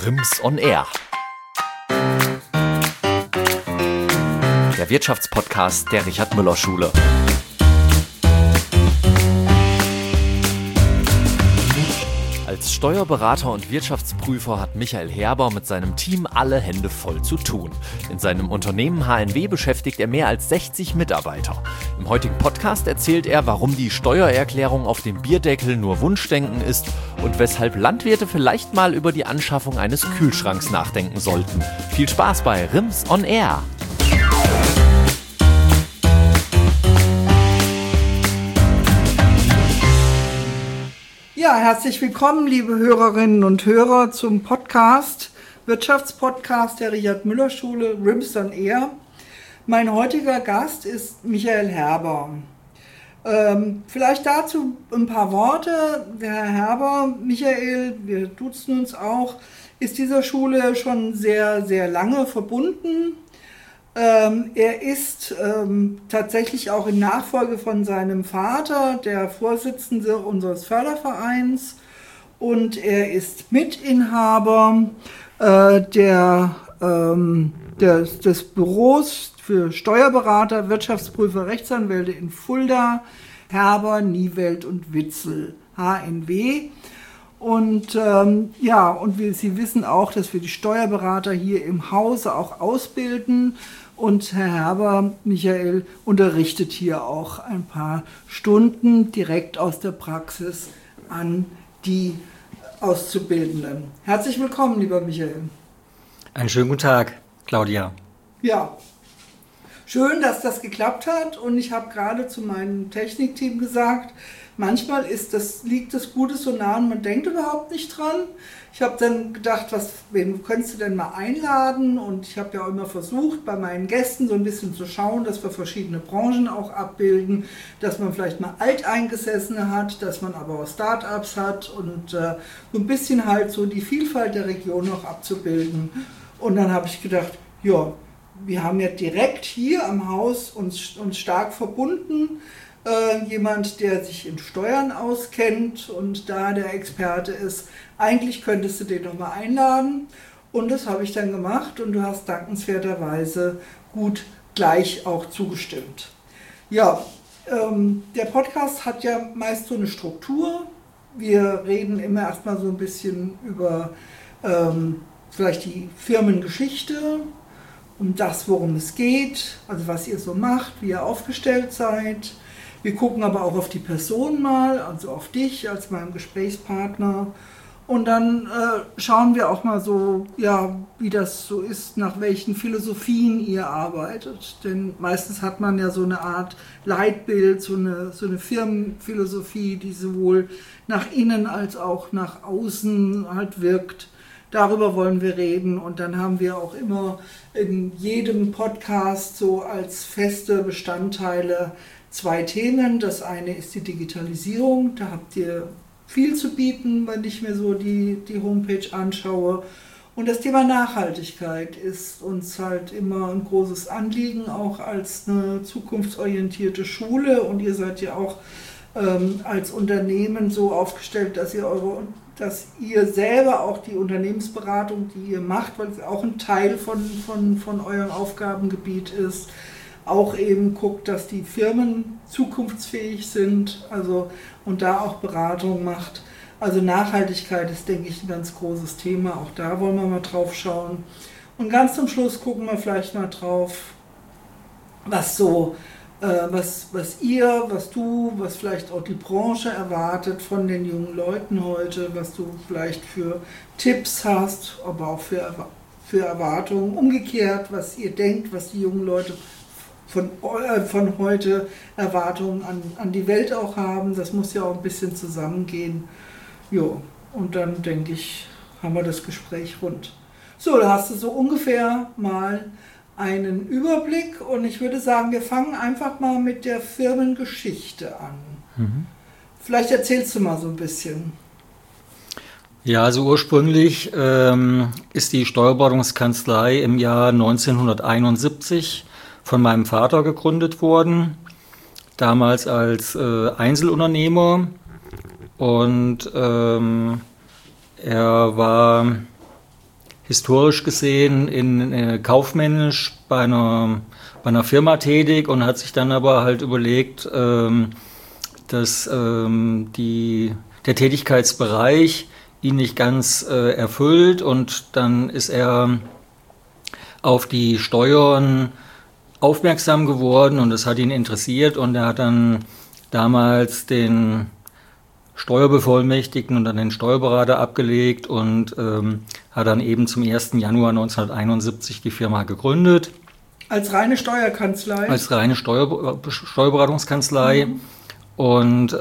RIMS on Air. Der Wirtschaftspodcast der Richard-Müller-Schule. Als Steuerberater und Wirtschaftsprüfer hat Michael Herber mit seinem Team alle Hände voll zu tun. In seinem Unternehmen HNW beschäftigt er mehr als 60 Mitarbeiter. Im heutigen Podcast erzählt er, warum die Steuererklärung auf dem Bierdeckel nur Wunschdenken ist und weshalb Landwirte vielleicht mal über die Anschaffung eines Kühlschranks nachdenken sollten. Viel Spaß bei RIMS on Air! Ja, herzlich willkommen, liebe Hörerinnen und Hörer, zum Wirtschaftspodcast der Richard-Müller-Schule, RIMS on Air. Mein heutiger Gast ist Michael Herber. Vielleicht dazu ein paar Worte. Der Herr Herber, Michael, wir duzen uns auch, ist dieser Schule schon sehr, sehr lange verbunden. Er ist tatsächlich auch in Nachfolge von seinem Vater der Vorsitzende unseres Fördervereins und er ist Mitinhaber des Büros für Steuerberater, Wirtschaftsprüfer, Rechtsanwälte in Fulda, Herber, Niewelt und Witzel, HNW. Und und Sie wissen auch, dass wir die Steuerberater hier im Hause auch ausbilden. Und Herr Herber, Michael, unterrichtet hier auch ein paar Stunden direkt aus der Praxis an die Auszubildenden. Herzlich willkommen, lieber Michael. Einen schönen guten Tag, Claudia. Ja, schön, dass das geklappt hat. Und ich habe gerade zu meinem Technikteam gesagt, manchmal liegt das Gutes so nah und man denkt überhaupt nicht dran. Ich habe dann gedacht, wen könntest du denn mal einladen? Und ich habe ja auch immer versucht, bei meinen Gästen so ein bisschen zu schauen, dass wir verschiedene Branchen auch abbilden, dass man vielleicht mal Alteingesessene hat, dass man aber auch Start-ups hat und so ein bisschen halt so die Vielfalt der Region noch abzubilden. Und dann habe ich gedacht, ja, wir haben ja direkt hier am Haus uns stark verbunden. Jemand, der sich in Steuern auskennt und da der Experte ist. Eigentlich könntest du den nochmal einladen und das habe ich dann gemacht und du hast dankenswerterweise gut gleich auch zugestimmt. Ja, der Podcast hat ja meist so eine Struktur. Wir reden immer erstmal so ein bisschen über vielleicht die Firmengeschichte, um das, worum es geht, also was ihr so macht, wie ihr aufgestellt seid. Wir gucken aber auch auf die Person mal, also auf dich als meinen Gesprächspartner. Und dann schauen wir auch mal so, ja, wie das so ist, nach welchen Philosophien ihr arbeitet. Denn meistens hat man ja so eine Art Leitbild, so eine Firmenphilosophie, die sowohl nach innen als auch nach außen halt wirkt. Darüber wollen wir reden und dann haben wir auch immer in jedem Podcast so als feste Bestandteile 2 Themen. Das eine ist die Digitalisierung, da habt ihr viel zu bieten, wenn ich mir so die Homepage anschaue. Und das Thema Nachhaltigkeit ist uns halt immer ein großes Anliegen, auch als eine zukunftsorientierte Schule. Und ihr seid ja auch als Unternehmen so aufgestellt, dass ihr selber auch die Unternehmensberatung, die ihr macht, weil es auch ein Teil von eurem Aufgabengebiet ist, auch eben guckt, dass die Firmen zukunftsfähig sind, und da auch Beratung macht. Also Nachhaltigkeit ist, denke ich, ein ganz großes Thema. Auch da wollen wir mal drauf schauen. Und ganz zum Schluss gucken wir vielleicht mal drauf, was vielleicht auch die Branche erwartet von den jungen Leuten heute, was du vielleicht für Tipps hast, aber auch für Erwartungen. Umgekehrt, was ihr denkt, was die jungen Leute von heute Erwartungen an die Welt auch haben. Das muss ja auch ein bisschen zusammengehen. Jo, und dann denke ich, haben wir das Gespräch rund. So, da hast du so ungefähr mal einen Überblick und ich würde sagen, wir fangen einfach mal mit der Firmengeschichte an. Vielleicht erzählst du mal so ein bisschen. Ja, also ursprünglich ist die Steuerberatungskanzlei im Jahr 1971 von meinem Vater gegründet worden, damals als Einzelunternehmer und er war historisch gesehen kaufmännisch bei einer Firma tätig und hat sich dann aber halt überlegt, dass der Tätigkeitsbereich ihn nicht ganz erfüllt, und dann ist er auf die Steuern aufmerksam geworden und das hat ihn interessiert, und er hat dann damals den Steuerbevollmächtigten und dann den Steuerberater abgelegt und hat dann eben zum 1. Januar 1971 die Firma gegründet. Als reine Steuerkanzlei? Als reine Steuerberatungskanzlei. Und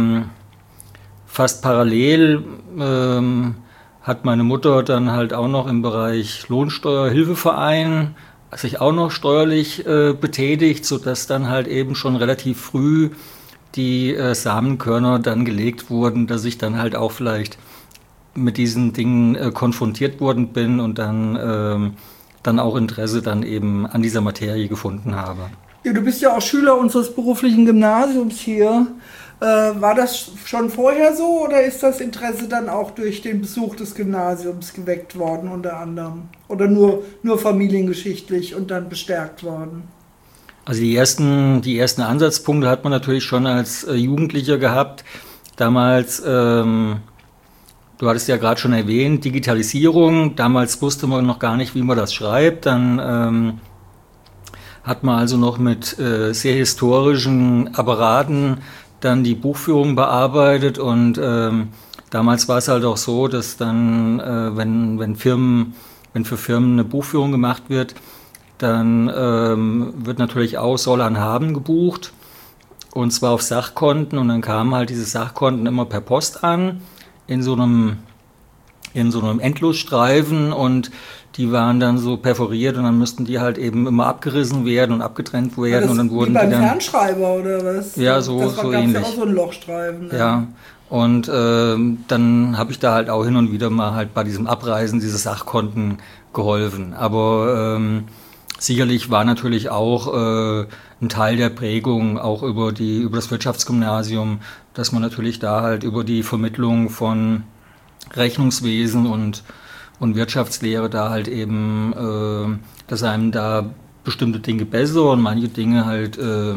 fast parallel hat meine Mutter dann halt auch noch im Bereich Lohnsteuerhilfeverein sich auch noch steuerlich betätigt, sodass dann halt eben schon relativ früh die Samenkörner dann gelegt wurden, dass ich dann halt auch vielleicht mit diesen Dingen konfrontiert worden bin und dann auch Interesse dann eben an dieser Materie gefunden habe. Ja, du bist ja auch Schüler unseres beruflichen Gymnasiums hier. War das schon vorher so oder ist das Interesse dann auch durch den Besuch des Gymnasiums geweckt worden unter anderem? Oder nur familiengeschichtlich und dann bestärkt worden? Also die ersten Ansatzpunkte hat man natürlich schon als Jugendlicher gehabt. Damals, du hattest ja gerade schon erwähnt, Digitalisierung. Damals wusste man noch gar nicht, wie man das schreibt. Dann hat man also noch mit sehr historischen Apparaten dann die Buchführung bearbeitet, und damals war es halt auch so, dass dann, wenn für Firmen eine Buchführung gemacht wird, dann wird natürlich auch Soll an Haben gebucht, und zwar auf Sachkonten, und dann kamen halt diese Sachkonten immer per Post an in so einem Endlosstreifen, und die waren dann so perforiert und dann müssten die halt eben immer abgerissen werden und abgetrennt werden, und dann wurden wie beim die dann Fernschreiber oder was? Ja, so ähnlich. Das war auch so ein Lochstreifen. Ne? Ja, und dann habe ich da halt auch hin und wieder mal halt bei diesem Abreißen dieser Sachkonten geholfen. Aber sicherlich war natürlich auch ein Teil der Prägung auch über das Wirtschaftsgymnasium, dass man natürlich da halt über die Vermittlung von Rechnungswesen und Wirtschaftslehre da halt eben, dass einem da bestimmte Dinge besser und manche Dinge halt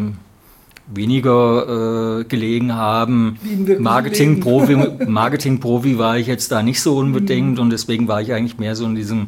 weniger gelegen haben. Marketing-Profi war ich jetzt da nicht so unbedingt, und deswegen war ich eigentlich mehr so in diesem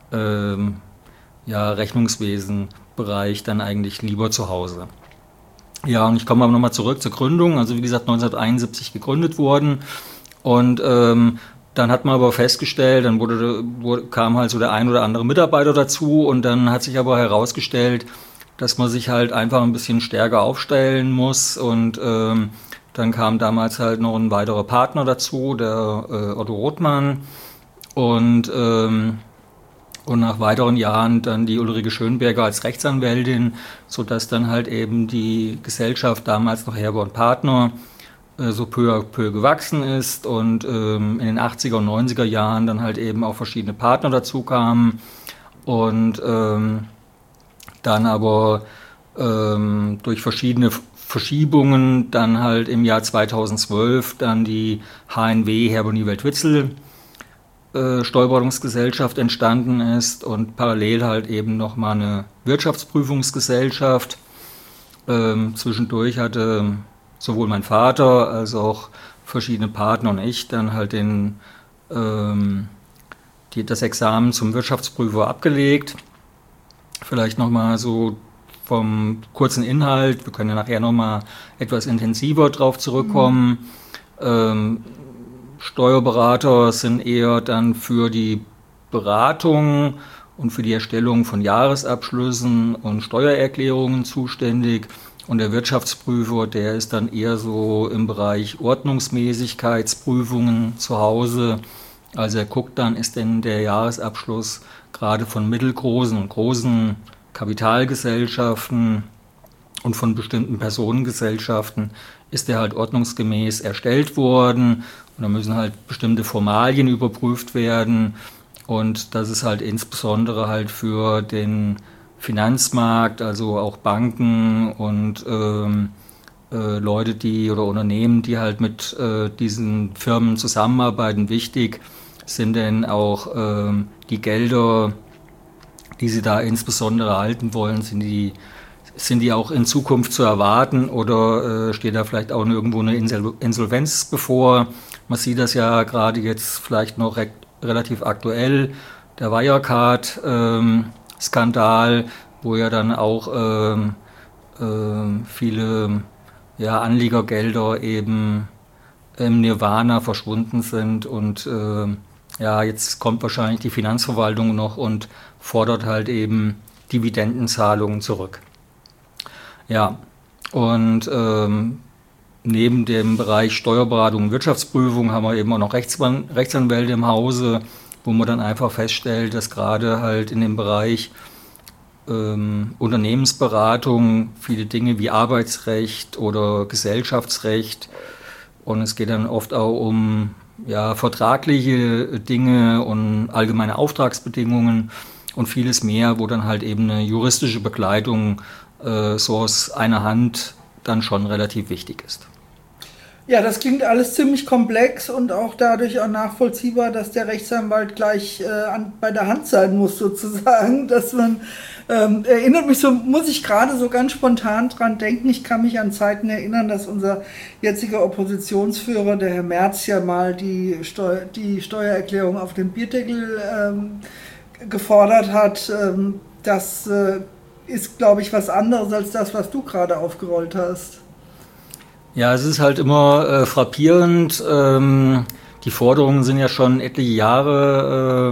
Rechnungswesen-Bereich dann eigentlich lieber zu Hause. Ja, und ich komme aber nochmal zurück zur Gründung. Also wie gesagt, 1971 gegründet worden, und dann hat man aber festgestellt, dann kam halt so der ein oder andere Mitarbeiter dazu, und dann hat sich aber herausgestellt, dass man sich halt einfach ein bisschen stärker aufstellen muss, und dann kam damals halt noch ein weiterer Partner dazu, der Otto Rothmann, und nach weiteren Jahren dann die Ulrike Schönberger als Rechtsanwältin, sodass dann halt eben die Gesellschaft, damals noch Herber und Partner, so peu à peu gewachsen ist, und in den 80er und 90er Jahren dann halt eben auch verschiedene Partner dazu kamen, und dann aber durch verschiedene Verschiebungen dann halt im Jahr 2012 dann die HNW Herber-Niewelt-Witzel Steuerberatungsgesellschaft entstanden ist, und parallel halt eben nochmal eine Wirtschaftsprüfungsgesellschaft. Zwischendurch hatte sowohl mein Vater als auch verschiedene Partner und ich dann halt das Examen zum Wirtschaftsprüfer abgelegt. Vielleicht nochmal so vom kurzen Inhalt, wir können ja nachher nochmal etwas intensiver drauf zurückkommen. Steuerberater sind eher dann für die Beratung und für die Erstellung von Jahresabschlüssen und Steuererklärungen zuständig. Und der Wirtschaftsprüfer, der ist dann eher so im Bereich Ordnungsmäßigkeitsprüfungen zu Hause. Also er guckt dann, ist denn der Jahresabschluss gerade von mittelgroßen und großen Kapitalgesellschaften und von bestimmten Personengesellschaften, ist der halt ordnungsgemäß erstellt worden. Und da müssen halt bestimmte Formalien überprüft werden. Und das ist halt insbesondere halt für den Finanzmarkt, also auch Banken und Leute, oder Unternehmen, die halt mit diesen Firmen zusammenarbeiten, wichtig, sind denn auch die Gelder, die Sie da insbesondere erhalten wollen, sind die auch in Zukunft zu erwarten oder steht da vielleicht auch irgendwo eine Insolvenz bevor? Man sieht das ja gerade jetzt vielleicht noch relativ aktuell, der Wirecard-Skandal, wo ja dann auch viele Anlegergelder eben im Nirvana verschwunden sind und jetzt kommt wahrscheinlich die Finanzverwaltung noch und fordert halt eben Dividendenzahlungen zurück. Ja, und neben dem Bereich Steuerberatung und Wirtschaftsprüfung haben wir eben auch noch Rechtsanwälte im Hause, wo man dann einfach feststellt, dass gerade halt in dem Bereich Unternehmensberatung viele Dinge wie Arbeitsrecht oder Gesellschaftsrecht, und es geht dann oft auch um vertragliche Dinge und allgemeine Auftragsbedingungen und vieles mehr, wo dann halt eben eine juristische Begleitung so aus einer Hand dann schon relativ wichtig ist. Ja, das klingt alles ziemlich komplex und auch dadurch auch nachvollziehbar, dass der Rechtsanwalt gleich bei der Hand sein muss sozusagen, dass man erinnert mich so, muss ich gerade so ganz spontan dran denken, ich kann mich an Zeiten erinnern, dass unser jetziger Oppositionsführer, der Herr Merz, ja mal die Steuererklärung auf dem Bierdeckel gefordert hat. Das ist, glaube ich, was anderes als das, was du gerade aufgerollt hast. Ja, es ist halt immer frappierend. Die Forderungen sind ja schon etliche Jahre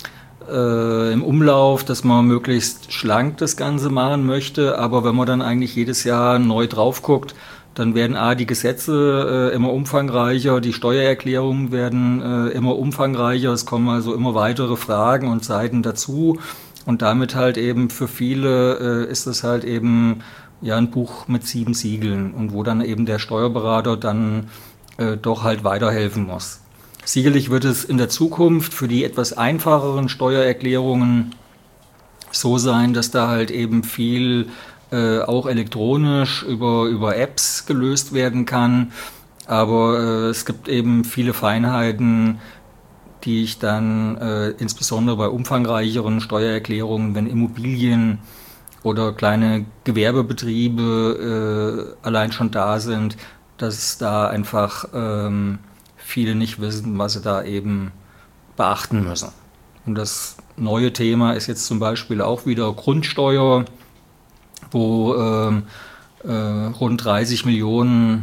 im Umlauf, dass man möglichst schlank das Ganze machen möchte. Aber wenn man dann eigentlich jedes Jahr neu drauf guckt, dann werden die Gesetze immer umfangreicher, die Steuererklärungen werden immer umfangreicher. Es kommen also immer weitere Fragen und Seiten dazu. Und damit halt eben für viele ist es halt eben ein Buch mit 7 Siegeln und wo dann eben der Steuerberater dann doch halt weiterhelfen muss. Sicherlich wird es in der Zukunft für die etwas einfacheren Steuererklärungen so sein, dass da halt eben viel auch elektronisch über Apps gelöst werden kann. Aber es gibt eben viele Feinheiten, die ich dann insbesondere bei umfangreicheren Steuererklärungen, wenn Immobilien oder kleine Gewerbebetriebe allein schon da sind, dass da einfach viele nicht wissen, was sie da eben beachten müssen. Und das neue Thema ist jetzt zum Beispiel auch wieder Grundsteuer, wo rund 30 Millionen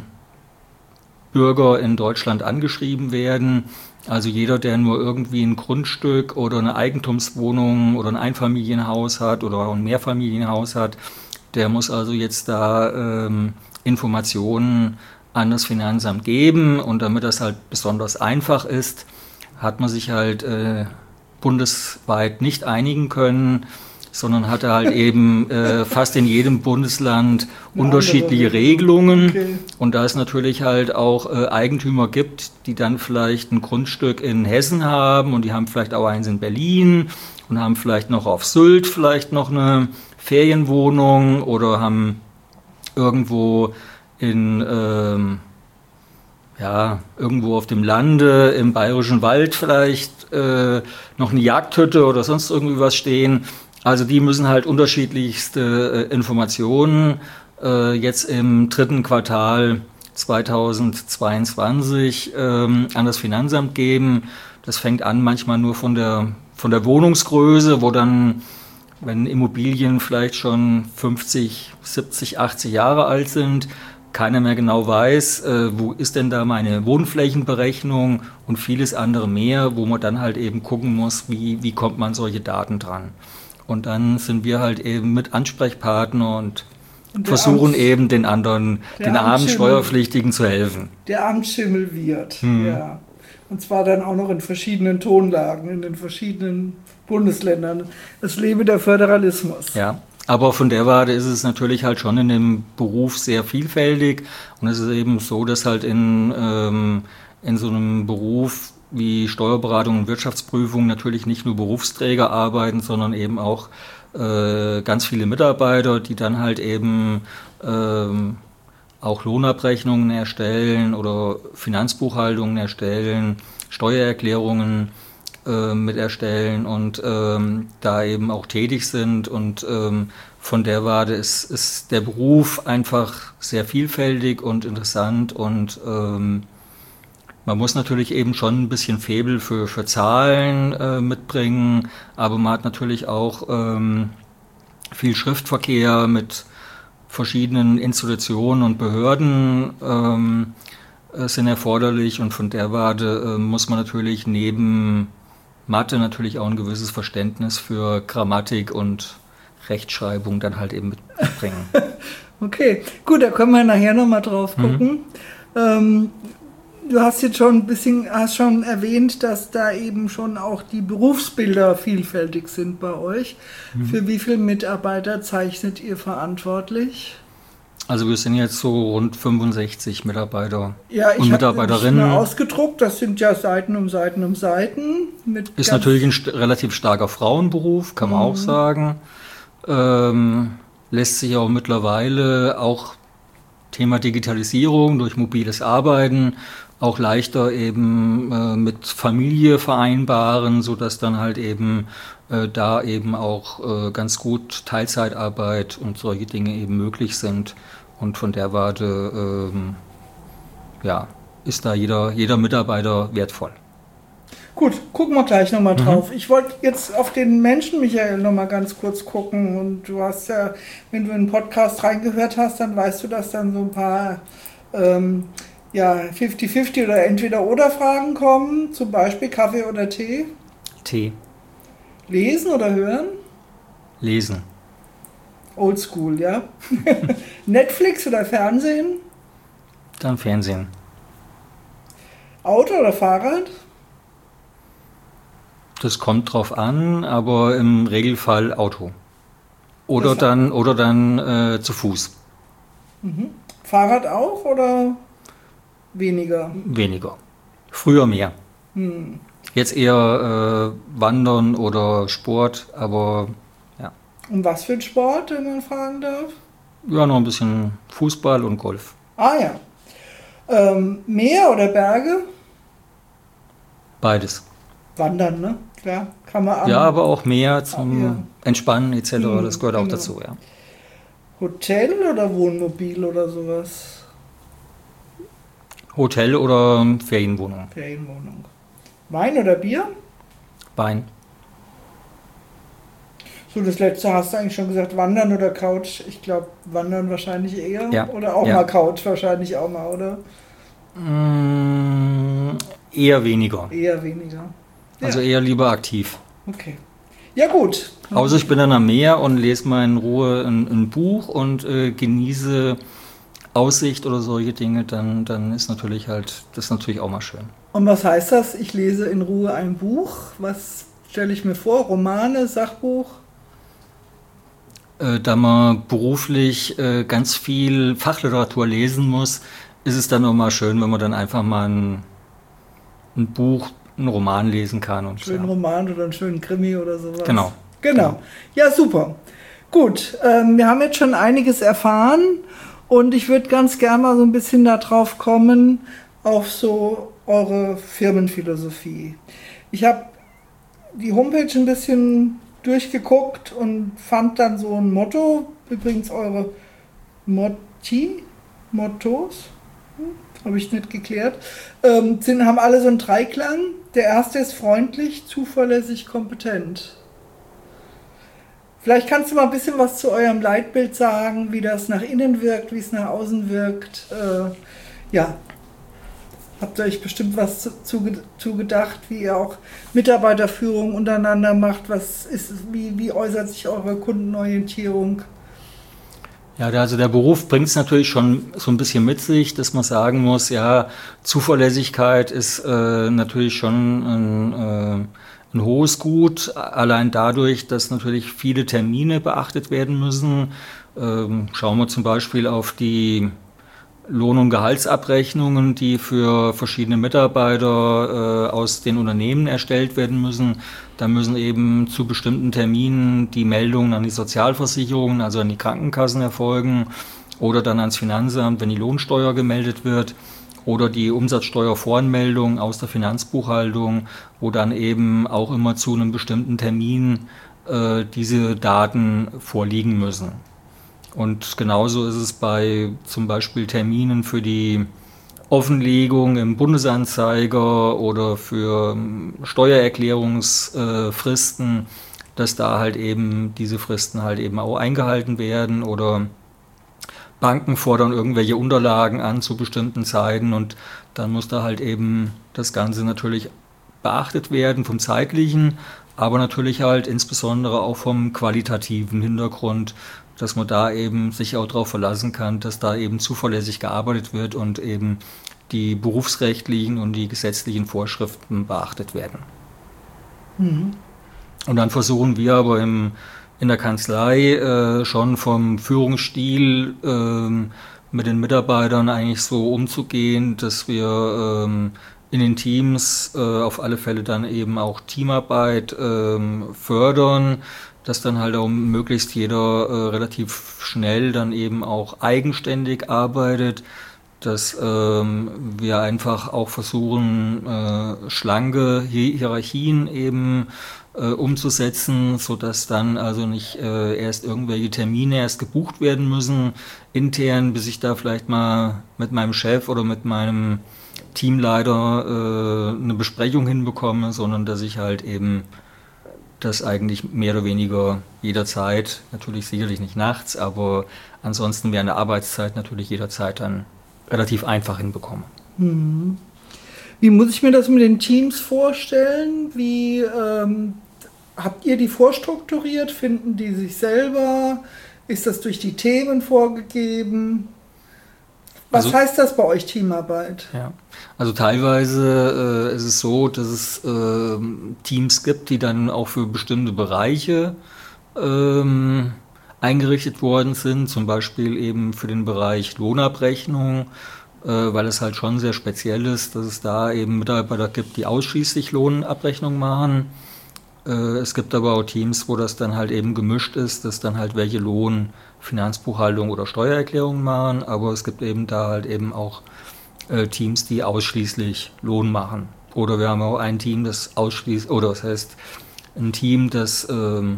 Bürger in Deutschland angeschrieben werden. Also jeder, der nur irgendwie ein Grundstück oder eine Eigentumswohnung oder ein Einfamilienhaus hat oder ein Mehrfamilienhaus hat, der muss also jetzt da Informationen an das Finanzamt geben. Und damit das halt besonders einfach ist, hat man sich halt bundesweit nicht einigen können, sondern hatte halt eben fast in jedem Bundesland unterschiedliche Regelungen. Okay. Und da es natürlich halt auch Eigentümer gibt, die dann vielleicht ein Grundstück in Hessen haben und die haben vielleicht auch eins in Berlin und haben vielleicht noch auf Sylt vielleicht noch eine Ferienwohnung oder haben irgendwo irgendwo auf dem Lande im Bayerischen Wald vielleicht noch eine Jagdhütte oder sonst irgendwie was stehen. Also die müssen halt unterschiedlichste Informationen jetzt im 3. Quartal 2022 an das Finanzamt geben. Das fängt an manchmal nur von der Wohnungsgröße, wo dann, wenn Immobilien vielleicht schon 50, 70, 80 Jahre alt sind, keiner mehr genau weiß, wo ist denn da meine Wohnflächenberechnung und vieles andere mehr, wo man dann halt eben gucken muss, wie kommt man solche Daten dran. Und dann sind wir halt eben mit Ansprechpartner und versuchen eben den anderen, den armen Steuerpflichtigen zu helfen. Der Amtsschimmel wird, ja. Und zwar dann auch noch in verschiedenen Tonlagen, in den verschiedenen Bundesländern. Es lebe der Föderalismus. Ja, aber von der Warte ist es natürlich halt schon in dem Beruf sehr vielfältig. Und es ist eben so, dass halt in so einem Beruf wie Steuerberatung und Wirtschaftsprüfung natürlich nicht nur Berufsträger arbeiten, sondern eben auch ganz viele Mitarbeiter, die dann halt eben auch Lohnabrechnungen erstellen oder Finanzbuchhaltungen erstellen, Steuererklärungen mit erstellen und da eben auch tätig sind. Und von der Warte ist der Beruf einfach sehr vielfältig und interessant und man muss natürlich eben schon ein bisschen Faible für Zahlen mitbringen, aber man hat natürlich auch viel Schriftverkehr mit verschiedenen Institutionen und Behörden sind erforderlich und von der Warte muss man natürlich neben Mathe natürlich auch ein gewisses Verständnis für Grammatik und Rechtschreibung dann halt eben mitbringen. Okay, gut, da können wir nachher nochmal drauf gucken. Du hast jetzt schon ein bisschen erwähnt, dass da eben schon auch die Berufsbilder vielfältig sind bei euch. Für wie viele Mitarbeiter zeichnet ihr verantwortlich? Also wir sind jetzt so rund 65 Mitarbeiter und Mitarbeiterinnen. Ja, ich habe ausgedruckt, das sind ja Seiten um Seiten um Seiten. Ist natürlich ein relativ starker Frauenberuf, kann man auch sagen. Lässt sich auch mittlerweile auch Thema Digitalisierung durch mobiles Arbeiten auch leichter eben mit Familie vereinbaren, sodass dann halt eben da eben auch ganz gut Teilzeitarbeit und solche Dinge eben möglich sind. Und von der Warte ist da jeder Mitarbeiter wertvoll. Gut, gucken wir gleich nochmal drauf. Ich wollte jetzt auf den Menschen, Michael, nochmal ganz kurz gucken. Und du hast ja, wenn du in den Podcast reingehört hast, dann weißt du, dass dann so ein paar 50-50 oder Entweder-Oder-Fragen kommen. Zum Beispiel Kaffee oder Tee? Tee. Lesen oder hören? Lesen. Oldschool, ja. Netflix oder Fernsehen? Dann Fernsehen. Auto oder Fahrrad? Das kommt drauf an, aber im Regelfall Auto. Oder dann zu Fuß. Fahrrad auch oder weniger? Weniger. Früher mehr. Jetzt eher Wandern oder Sport, aber ja. Und was für ein Sport, wenn man fragen darf? Ja, noch ein bisschen Fußball und Golf. Ah ja. Meer oder Berge? Beides. Wandern, ne? Klar, kann man ja, aber auch Meer zum Entspannen etc., das gehört auch dazu, ja. Hotel oder Wohnmobil oder sowas? Hotel oder Ferienwohnung. Ferienwohnung. Wein oder Bier? Wein. So, das letzte hast du eigentlich schon gesagt, Wandern oder Couch? Ich glaube, Wandern wahrscheinlich eher. Ja. Oder auch mal Couch wahrscheinlich auch mal, oder? Eher weniger. Eher weniger. Ja. Also eher lieber aktiv. Okay. Ja gut. Außer ich bin dann am Meer und lese mal in Ruhe ein Buch und genieße Aussicht oder solche Dinge, dann ist natürlich das natürlich auch mal schön. Und was heißt das? Ich lese in Ruhe ein Buch. Was stelle ich mir vor? Romane, Sachbuch? Da man beruflich ganz viel Fachliteratur lesen muss, ist es dann auch mal schön, wenn man dann einfach mal ein Buch, einen Roman lesen kann. Und schönen Roman oder einen schönen Krimi oder sowas. Genau. Ja, super. Gut, wir haben jetzt schon einiges erfahren und ich würde ganz gerne mal so ein bisschen darauf kommen, auf so eure Firmenphilosophie. Ich habe die Homepage ein bisschen durchgeguckt und fand dann so ein Motto, übrigens eure Mottos, habe ich nicht geklärt, haben alle so einen Dreiklang. Der erste ist freundlich, zuverlässig, kompetent. Vielleicht kannst du mal ein bisschen was zu eurem Leitbild sagen, wie das nach innen wirkt, wie es nach außen wirkt. Habt ihr euch bestimmt was zu gedacht, wie ihr auch Mitarbeiterführung untereinander macht? Wie äußert sich eure Kundenorientierung? Ja, also der Beruf bringt es natürlich schon so ein bisschen mit sich, dass man sagen muss, ja, Zuverlässigkeit ist natürlich schon ein hohes Gut, allein dadurch, dass natürlich viele Termine beachtet werden müssen. Schauen wir zum Beispiel auf die Lohn- und Gehaltsabrechnungen, die für verschiedene Mitarbeiter aus den Unternehmen erstellt werden müssen. Da müssen eben zu bestimmten Terminen die Meldungen an die Sozialversicherungen, also an die Krankenkassen erfolgen oder dann ans Finanzamt, wenn die Lohnsteuer gemeldet wird. oder die Umsatzsteuervoranmeldung aus der Finanzbuchhaltung, wo dann eben auch immer zu einem bestimmten Termin diese Daten vorliegen müssen. Und genauso ist es bei zum Beispiel Terminen für die Offenlegung im Bundesanzeiger oder für Steuererklärungsfristen, dass da halt eben diese Fristen halt eben auch eingehalten werden, oder Banken fordern irgendwelche Unterlagen an zu bestimmten Zeiten, und dann muss da halt eben das Ganze natürlich beachtet werden vom zeitlichen, aber natürlich halt insbesondere auch vom qualitativen Hintergrund, dass man da eben sich auch darauf verlassen kann, dass da eben zuverlässig gearbeitet wird und eben die berufsrechtlichen und die gesetzlichen Vorschriften beachtet werden. Mhm. Und dann versuchen wir aber in der Kanzlei schon vom Führungsstil mit den Mitarbeitern eigentlich so umzugehen, dass wir in den Teams auf alle Fälle dann eben auch Teamarbeit fördern, dass dann halt auch möglichst jeder relativ schnell dann eben auch eigenständig arbeitet, dass wir einfach auch versuchen, schlanke Hierarchien eben umzusetzen, sodass dann also nicht erst irgendwelche Termine erst gebucht werden müssen intern, bis ich da vielleicht mal mit meinem Chef oder mit meinem Teamleiter eine Besprechung hinbekomme, sondern dass ich halt eben das eigentlich mehr oder weniger jederzeit, natürlich sicherlich nicht nachts, aber ansonsten während der Arbeitszeit natürlich jederzeit dann relativ einfach hinbekomme. Hm. Wie muss ich mir das mit den Teams vorstellen? Wie habt ihr die vorstrukturiert? Finden die sich selber? Ist das durch die Themen vorgegeben? Was heißt das bei euch, Teamarbeit? Ja, also teilweise ist es so, dass es Teams gibt, die dann auch für bestimmte Bereiche eingerichtet worden sind, zum Beispiel eben für den Bereich Lohnabrechnung, weil es halt schon sehr speziell ist, dass es da eben Mitarbeiter gibt, die ausschließlich Lohnabrechnung machen. Es gibt aber auch Teams, wo das dann halt eben gemischt ist, dass dann halt welche Lohn, Finanzbuchhaltung oder Steuererklärung machen, aber es gibt eben da halt eben auch Teams, die ausschließlich Lohn machen. Oder wir haben auch ein Team, das ein Team, das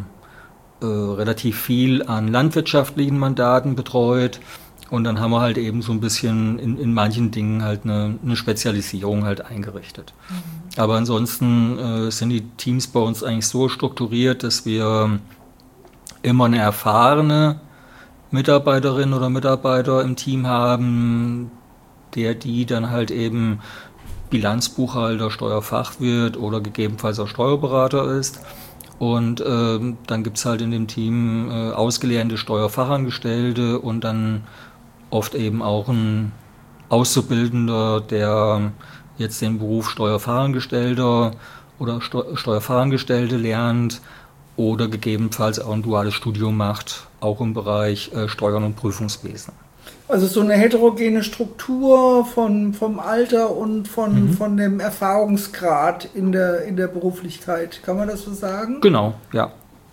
relativ viel an landwirtschaftlichen Mandaten betreut, und dann haben wir halt eben so ein bisschen in manchen Dingen halt eine Spezialisierung halt eingerichtet. Mhm. Aber ansonsten sind die Teams bei uns eigentlich so strukturiert, dass wir immer eine erfahrene Mitarbeiterin oder Mitarbeiter im Team haben, die dann halt eben Bilanzbuchhalter, Steuerfachwirt oder gegebenenfalls auch Steuerberater ist. Und dann gibt es halt in dem Team ausgelernte Steuerfachangestellte und dann oft eben auch ein Auszubildender, der jetzt den Beruf Steuerfachangestellter oder Steuerfachangestellte lernt oder gegebenenfalls auch ein duales Studium macht, auch im Bereich Steuern und Prüfungswesen. Also so eine heterogene Struktur vom Alter und von dem Erfahrungsgrad in der Beruflichkeit. Kann man das so sagen? Genau, ja.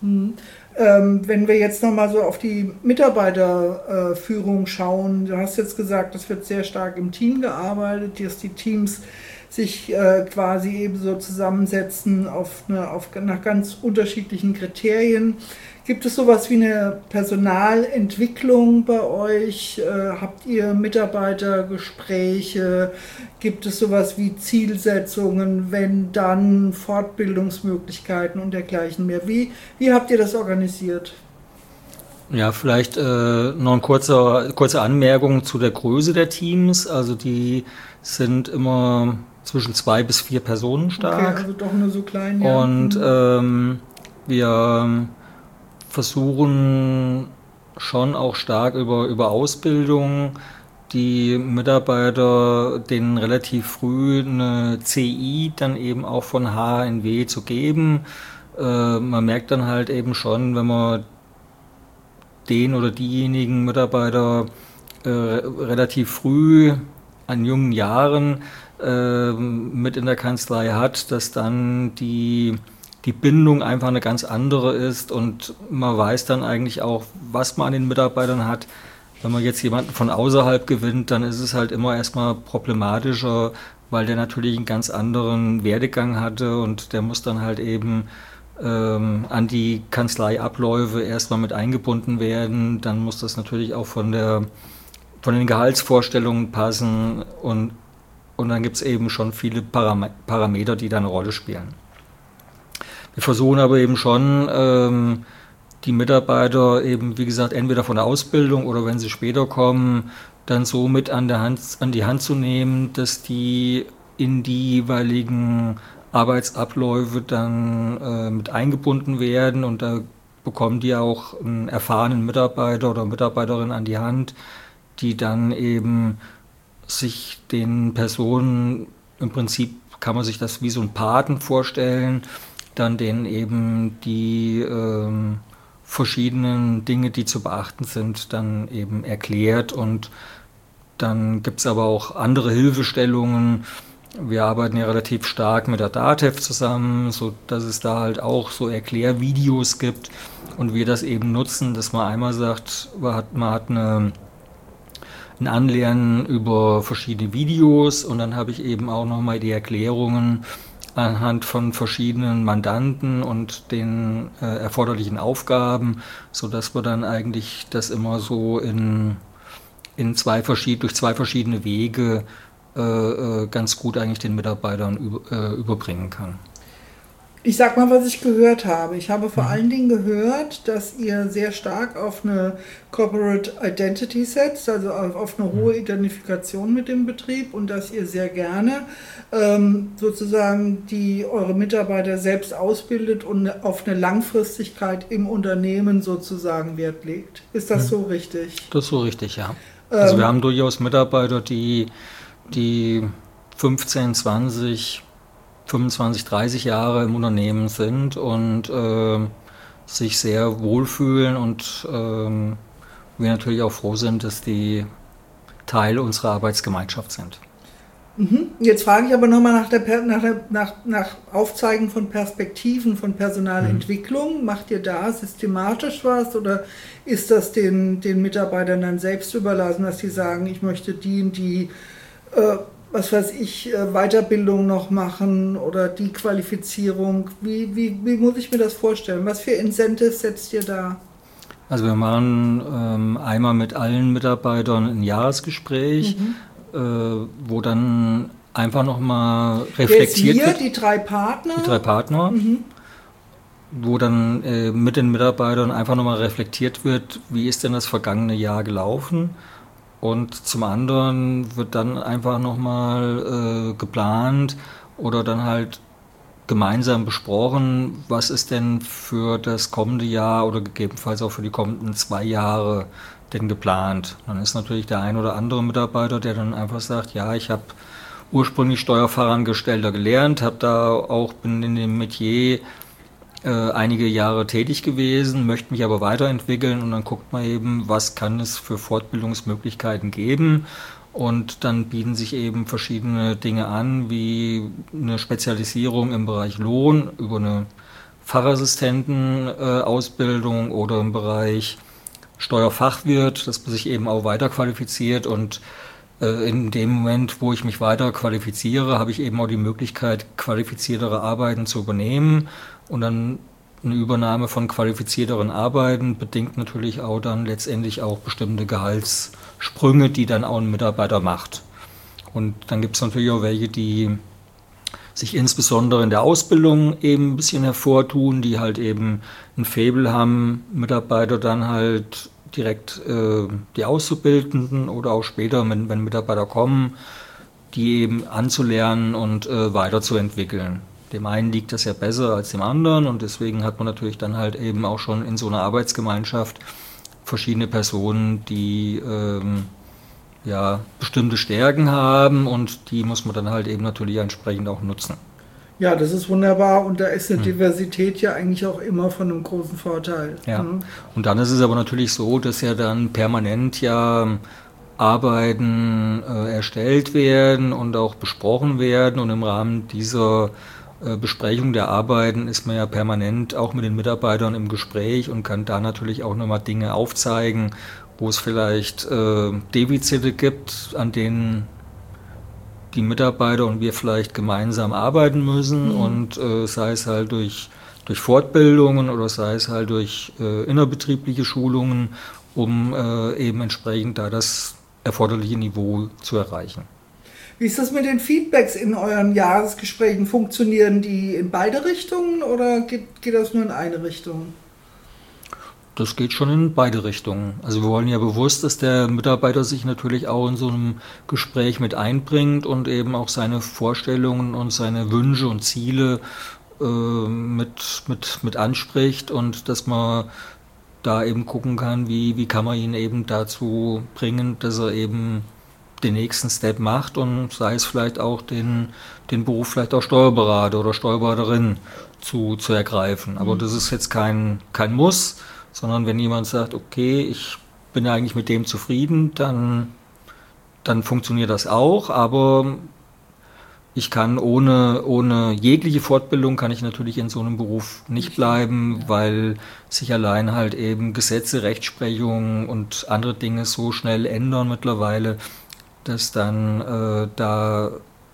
Wenn wir jetzt nochmal so auf die Mitarbeiterführung schauen, du hast jetzt gesagt, es wird sehr stark im Team gearbeitet, dass die Teams sich quasi eben so zusammensetzen nach ganz unterschiedlichen Kriterien. Gibt es sowas wie eine Personalentwicklung bei euch? Habt ihr Mitarbeitergespräche? Gibt es sowas wie Zielsetzungen, wenn dann Fortbildungsmöglichkeiten und dergleichen mehr? Wie habt ihr das organisiert? Ja, vielleicht noch eine kurze Anmerkung zu der Größe der Teams. Also die sind immer zwischen 2 bis 4 Personen stark. Okay, also doch nur so klein. Ja. Und wir versuchen schon auch stark über Ausbildung die Mitarbeiter denen relativ früh eine CI dann eben auch von HNW zu geben. Man merkt dann halt eben schon, wenn man den oder diejenigen Mitarbeiter relativ früh an jungen Jahren mit in der Kanzlei hat, dass dann die Bindung einfach eine ganz andere ist und man weiß dann eigentlich auch, was man an den Mitarbeitern hat. Wenn man jetzt jemanden von außerhalb gewinnt, dann ist es halt immer erstmal problematischer, weil der natürlich einen ganz anderen Werdegang hatte und der muss dann halt eben an die Kanzleiabläufe erstmal mit eingebunden werden. Dann muss das natürlich auch von den Gehaltsvorstellungen passen und dann gibt es eben schon viele Parameter, die da eine Rolle spielen. Wir versuchen aber eben schon, die Mitarbeiter eben, wie gesagt, entweder von der Ausbildung oder wenn sie später kommen, dann so mit an die Hand zu nehmen, dass die in die jeweiligen Arbeitsabläufe dann mit eingebunden werden und da bekommen die auch einen erfahrenen Mitarbeiter oder Mitarbeiterin an die Hand, die dann eben sich den Personen, im Prinzip kann man sich das wie so ein Paten vorstellen, dann denen eben die verschiedenen Dinge, die zu beachten sind, dann eben erklärt und dann gibt es aber auch andere Hilfestellungen. Wir arbeiten ja relativ stark mit der DATEV zusammen, so dass es da halt auch so Erklärvideos gibt und wir das eben nutzen, dass man einmal sagt, man hat ein Anlernen über verschiedene Videos und dann habe ich eben auch nochmal die Erklärungen anhand von verschiedenen Mandanten und den erforderlichen Aufgaben, sodass wir dann eigentlich das immer so durch zwei verschiedene Wege ganz gut eigentlich den Mitarbeitern überbringen kann. Ich sag mal, was ich gehört habe. Ich habe vor allen Dingen gehört, dass ihr sehr stark auf eine Corporate Identity setzt, also auf eine hohe Identifikation mit dem Betrieb und dass ihr sehr gerne sozusagen eure Mitarbeiter selbst ausbildet und auf eine Langfristigkeit im Unternehmen sozusagen Wert legt. Ist das so richtig? Das ist so richtig, ja. Also wir haben durchaus Mitarbeiter, die 15, 20, 25, 30 Jahre im Unternehmen sind und sich sehr wohlfühlen und wir natürlich auch froh sind, dass die Teil unserer Arbeitsgemeinschaft sind. Jetzt frage ich aber nochmal nach Aufzeigen von Perspektiven von Personalentwicklung. Macht ihr da systematisch was oder ist das den Mitarbeitern dann selbst überlassen, dass sie sagen, ich möchte die was weiß ich, Weiterbildung noch machen oder die Qualifizierung? Wie muss ich mir das vorstellen? Was für Incentives setzt ihr da? Also wir machen einmal mit allen Mitarbeitern ein Jahresgespräch, wo dann einfach nochmal reflektiert wird. Die drei Partner? Die drei Partner, wo dann mit den Mitarbeitern einfach nochmal reflektiert wird, wie ist denn das vergangene Jahr gelaufen? Und zum anderen wird dann einfach nochmal geplant oder dann halt gemeinsam besprochen, was ist denn für das kommende Jahr oder gegebenenfalls auch für die kommenden 2 Jahre denn geplant. Dann ist natürlich der ein oder andere Mitarbeiter, der dann einfach sagt, ja, ich habe ursprünglich Steuerfachangestellter gelernt, bin in dem Metier einige Jahre tätig gewesen, möchte mich aber weiterentwickeln und dann guckt man eben, was kann es für Fortbildungsmöglichkeiten geben und dann bieten sich eben verschiedene Dinge an, wie eine Spezialisierung im Bereich Lohn über eine Fachassistentenausbildung oder im Bereich Steuerfachwirt, dass man sich eben auch weiterqualifiziert und in dem Moment, wo ich mich weiter qualifiziere, habe ich eben auch die Möglichkeit, qualifiziertere Arbeiten zu übernehmen. Und dann eine Übernahme von qualifizierteren Arbeiten bedingt natürlich auch dann letztendlich auch bestimmte Gehaltssprünge, die dann auch ein Mitarbeiter macht. Und dann gibt es natürlich auch welche, die sich insbesondere in der Ausbildung eben ein bisschen hervortun, die halt eben ein Faible haben, Mitarbeiter dann halt direkt die Auszubildenden oder auch später, wenn Mitarbeiter kommen, die eben anzulernen und weiterzuentwickeln. Dem einen liegt das ja besser als dem anderen und deswegen hat man natürlich dann halt eben auch schon in so einer Arbeitsgemeinschaft verschiedene Personen, die bestimmte Stärken haben und die muss man dann halt eben natürlich entsprechend auch nutzen. Ja, das ist wunderbar und da ist eine Diversität ja eigentlich auch immer von einem großen Vorteil. Ja. Und dann ist es aber natürlich so, dass ja dann permanent Arbeiten erstellt werden und auch besprochen werden und im Rahmen dieser Besprechung der Arbeiten ist man ja permanent auch mit den Mitarbeitern im Gespräch und kann da natürlich auch nochmal Dinge aufzeigen wo es vielleicht Defizite gibt, an denen die Mitarbeiter und wir vielleicht gemeinsam arbeiten müssen und sei es halt durch Fortbildungen oder sei es halt durch innerbetriebliche Schulungen, um eben entsprechend da das erforderliche Niveau zu erreichen. Wie ist das mit den Feedbacks in euren Jahresgesprächen? Funktionieren die in beide Richtungen oder geht das nur in eine Richtung? Das geht schon in beide Richtungen. Also wir wollen ja bewusst, dass der Mitarbeiter sich natürlich auch in so einem Gespräch mit einbringt und eben auch seine Vorstellungen und seine Wünsche und Ziele mit anspricht und dass man da eben gucken kann, wie kann man ihn eben dazu bringen, dass er eben den nächsten Step macht und sei es vielleicht auch den Beruf vielleicht auch Steuerberater oder Steuerberaterin zu ergreifen. Aber das ist jetzt kein Muss, sondern wenn jemand sagt, okay, ich bin eigentlich mit dem zufrieden, dann funktioniert das auch, aber ich kann ohne jegliche Fortbildung kann ich natürlich in so einem Beruf nicht bleiben, weil sich allein halt eben Gesetze, Rechtsprechung und andere Dinge so schnell ändern mittlerweile, dass dann da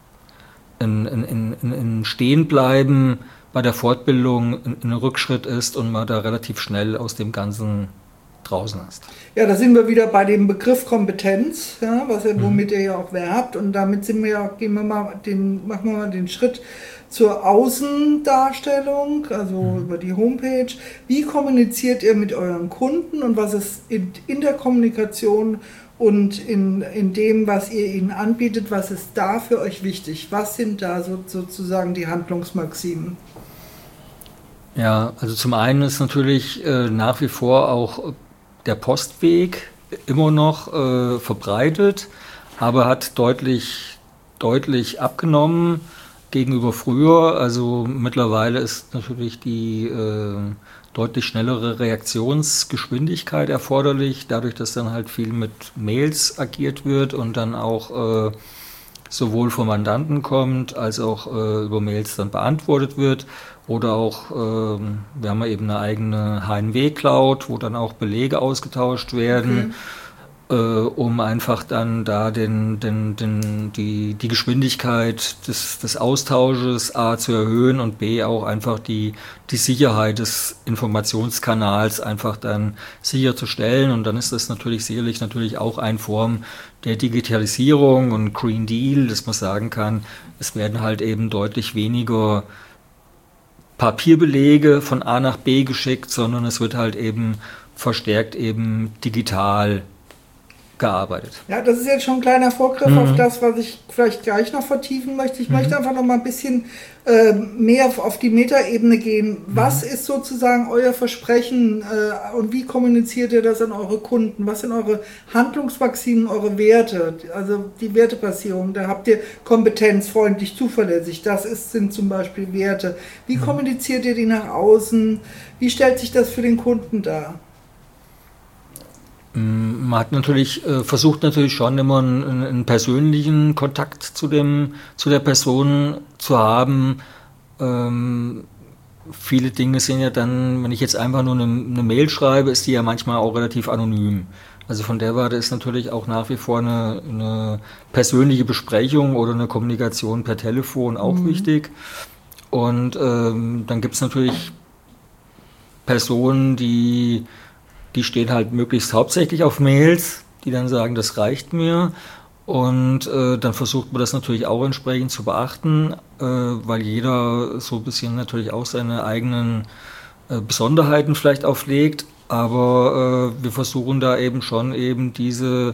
ein Stehenbleiben bei der Fortbildung ein Rückschritt ist und man da relativ schnell aus dem Ganzen draußen ist. Ja, da sind wir wieder bei dem Begriff Kompetenz, ja, womit ihr ja auch werbt und damit machen wir mal den Schritt zur Außendarstellung, also über die Homepage. Wie kommuniziert ihr mit euren Kunden und was ist in der Kommunikation und in dem, was ihr ihnen anbietet, was ist da für euch wichtig? Was sind da sozusagen die Handlungsmaximen? Ja, also zum einen ist natürlich nach wie vor auch der Postweg immer noch verbreitet, aber hat deutlich abgenommen gegenüber früher. Also mittlerweile ist natürlich die deutlich schnellere Reaktionsgeschwindigkeit erforderlich, dadurch, dass dann halt viel mit Mails agiert wird und dann auch sowohl vom Mandanten kommt, als auch über Mails dann beantwortet wird. Oder auch, wir haben ja eben eine eigene HNW-Cloud, wo dann auch Belege ausgetauscht werden, um einfach dann da die Geschwindigkeit des Austausches A zu erhöhen und B auch einfach die Sicherheit des Informationskanals einfach dann sicherzustellen. Und dann ist das sicherlich auch eine Form der Digitalisierung und Green Deal, dass man sagen kann, es werden halt eben deutlich weniger Papierbelege von A nach B geschickt, sondern es wird halt eben verstärkt eben digital gearbeitet. Ja, das ist jetzt schon ein kleiner Vorgriff auf das, was ich vielleicht gleich noch vertiefen möchte. Ich möchte einfach noch mal ein bisschen mehr auf die Metaebene gehen. Was ist sozusagen euer Versprechen und wie kommuniziert ihr das an eure Kunden? Was sind eure Handlungsmaximen, eure Werte? Also die Wertebasierung, da habt ihr Kompetenz, freundlich, zuverlässig. Sind zum Beispiel Werte. Wie kommuniziert ihr die nach außen? Wie stellt sich das für den Kunden dar? Man hat versucht natürlich schon immer einen persönlichen Kontakt zu der Person zu haben. Viele Dinge sind ja dann, wenn ich jetzt einfach nur eine Mail schreibe, ist die ja manchmal auch relativ anonym. Also von der Warte ist natürlich auch nach wie vor eine persönliche Besprechung oder eine Kommunikation per Telefon auch wichtig. Und dann gibt es natürlich Personen, die stehen halt möglichst hauptsächlich auf Mails, die dann sagen, das reicht mir. Und dann versucht man das natürlich auch entsprechend zu beachten, weil jeder so ein bisschen natürlich auch seine eigenen Besonderheiten vielleicht auflegt. Aber wir versuchen da eben schon eben diese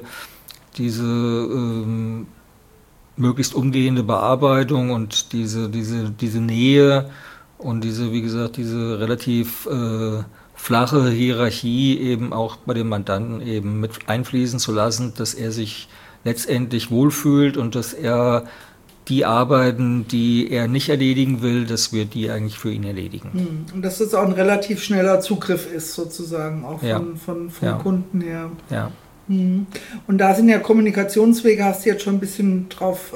möglichst umgehende Bearbeitung und diese Nähe und wie gesagt, diese relativ flache Hierarchie eben auch bei dem Mandanten eben mit einfließen zu lassen, dass er sich letztendlich wohlfühlt und dass er die Arbeiten, die er nicht erledigen will, dass wir die eigentlich für ihn erledigen. Und dass das auch ein relativ schneller Zugriff ist, sozusagen, auch vom Kunden her. Ja. Und da sind ja Kommunikationswege, hast du jetzt schon ein bisschen drauf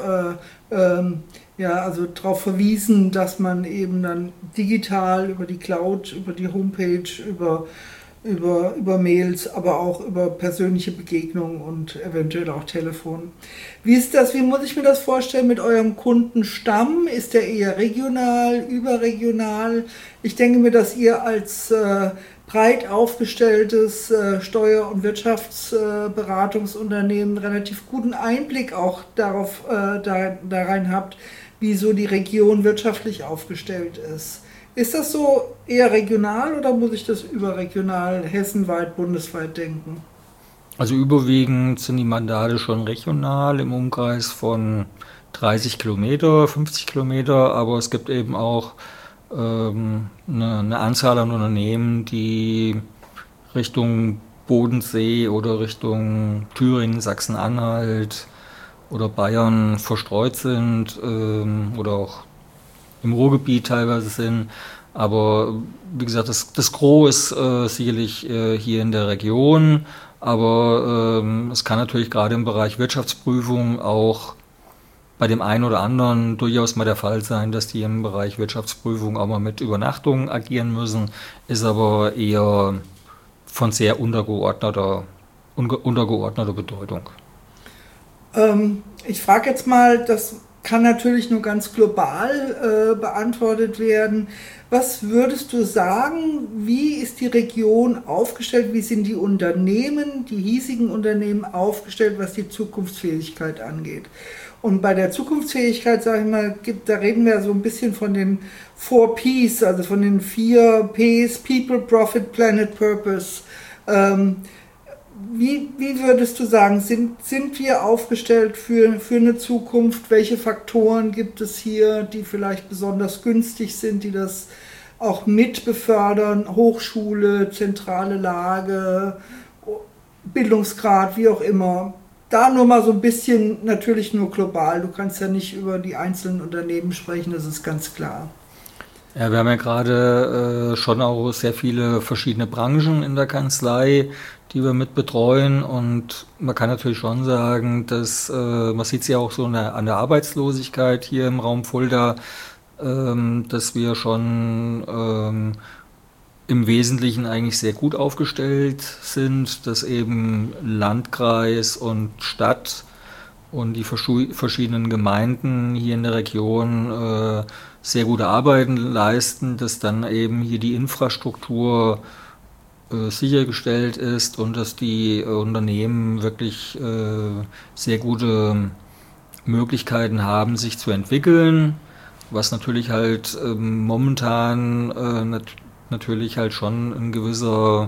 verwiesen, dass man eben dann digital über die Cloud, über die Homepage, über über Mails, aber auch über persönliche Begegnungen und eventuell auch Telefon. Wie ist das, wie muss ich mir das vorstellen mit eurem Kundenstamm? Ist der eher regional, überregional? Ich denke mir, dass ihr als breit aufgestelltes Steuer- und Wirtschaftsberatungsunternehmen relativ guten Einblick auch darauf da rein habt, wie so die Region wirtschaftlich aufgestellt ist. Ist das so eher regional oder muss ich das überregional, hessenweit, bundesweit denken? Also überwiegend sind die Mandate schon regional im Umkreis von 30 Kilometer, 50 Kilometer, aber es gibt eben auch eine Anzahl an Unternehmen, die Richtung Bodensee oder Richtung Thüringen, Sachsen-Anhalt oder Bayern verstreut sind oder auch im Ruhrgebiet teilweise sind. Aber wie gesagt, das Gros ist sicherlich hier in der Region, aber es kann natürlich gerade im Bereich Wirtschaftsprüfung auch bei dem einen oder anderen durchaus mal der Fall sein, dass die im Bereich Wirtschaftsprüfung auch mal mit Übernachtungen agieren müssen, ist aber eher von sehr untergeordneter Bedeutung. Ich frage jetzt mal, das kann natürlich nur ganz global beantwortet werden. Was würdest du sagen, wie ist die Region aufgestellt, wie sind die Unternehmen, die hiesigen Unternehmen aufgestellt, was die Zukunftsfähigkeit angeht? Und bei der Zukunftsfähigkeit, sage ich mal, da reden wir so ein bisschen von den 4 Ps, also von den 4 Ps, People, Profit, Planet, Purpose. Wie würdest du sagen, sind wir aufgestellt für eine Zukunft? Welche Faktoren gibt es hier, die vielleicht besonders günstig sind, die das auch mit befördern? Hochschule, zentrale Lage, Bildungsgrad, wie auch immer. Da nur mal so ein bisschen, natürlich nur global. Du kannst ja nicht über die einzelnen Unternehmen sprechen, das ist ganz klar. Ja, wir haben ja gerade schon auch sehr viele verschiedene Branchen in der Kanzlei, die wir mit betreuen, und man kann natürlich schon sagen, dass man sieht es ja auch so an der Arbeitslosigkeit hier im Raum Fulda, dass wir schon im Wesentlichen eigentlich sehr gut aufgestellt sind, dass eben Landkreis und Stadt und die verschiedenen Gemeinden hier in der Region sehr gute Arbeiten leisten, dass dann eben hier die Infrastruktur sichergestellt ist und dass die Unternehmen wirklich sehr gute Möglichkeiten haben, sich zu entwickeln, was natürlich halt momentan natürlich halt schon ein gewisser